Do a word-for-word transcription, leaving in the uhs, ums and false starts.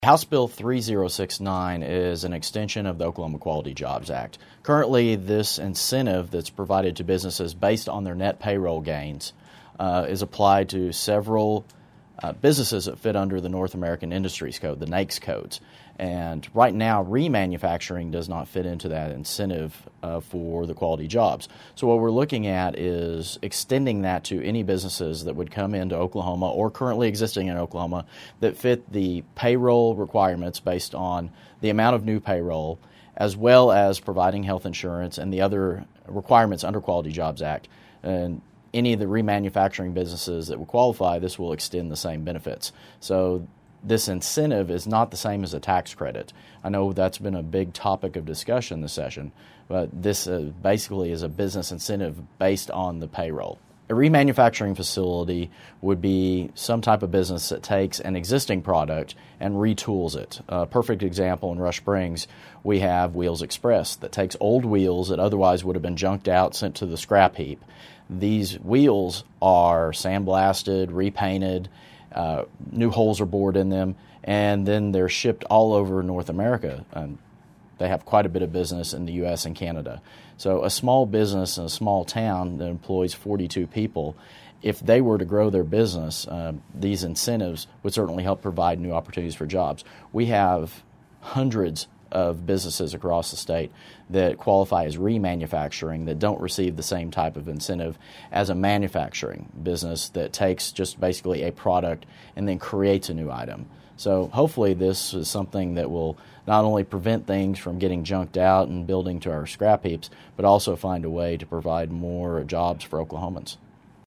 House Bill three oh six nine is an extension of the Oklahoma Quality Jobs Act. Currently, this incentive that's provided to businesses based on their net payroll gains uh, is applied to several uh, businesses that fit under the North American Industries Code, the NAICS codes. And right now, remanufacturing does not fit into that incentive uh, for the quality jobs. So what we're looking at is extending that to any businesses that would come into Oklahoma or currently existing in Oklahoma that fit the payroll requirements based on the amount of new payroll, as well as providing health insurance and the other requirements under Quality Jobs Act. And any of the remanufacturing businesses that would qualify, this will extend the same benefits. So this incentive is not the same as a tax credit. I know that's been a big topic of discussion this session, but this uh, basically is a business incentive based on the payroll. A remanufacturing facility would be some type of business that takes an existing product and retools it. A perfect example in Rush Springs, we have Wheels Express that takes old wheels that otherwise would have been junked out, sent to the scrap heap. These wheels are sandblasted, repainted, Uh, new holes are bored in them, and then they're shipped all over North America. Um, they have quite a bit of business in the U S and Canada. So a small business in a small town that employs forty-two people, if they were to grow their business, uh, these incentives would certainly help provide new opportunities for jobs. We have hundreds of businesses across the state that qualify as remanufacturing that don't receive the same type of incentive as a manufacturing business that takes just basically a product and then creates a new item. So hopefully this is something that will not only prevent things from getting junked out and building to our scrap heaps, but also find a way to provide more jobs for Oklahomans.